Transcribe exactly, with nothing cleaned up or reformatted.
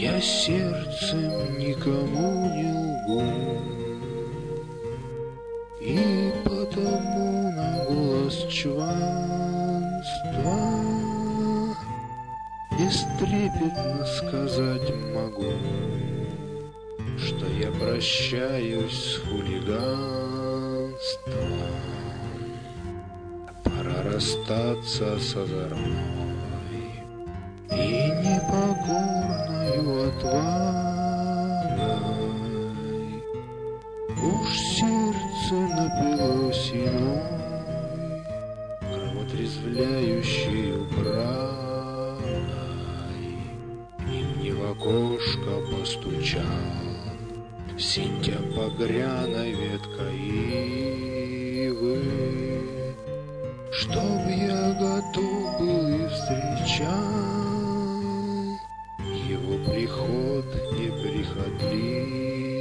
Я сердцем никому не лгу, и потому на голос чванства бестрепетно сказать могу, что я прощаюсь с хулиганством. Пора расстаться с озорной и непокорною отвагой. Уж сердце напилось иной, кровотрезвляющей брагой. И мне в окошко постучал синтя-багряной веткой ивы, чтоб я готов был и встречал его приход неприхотливый.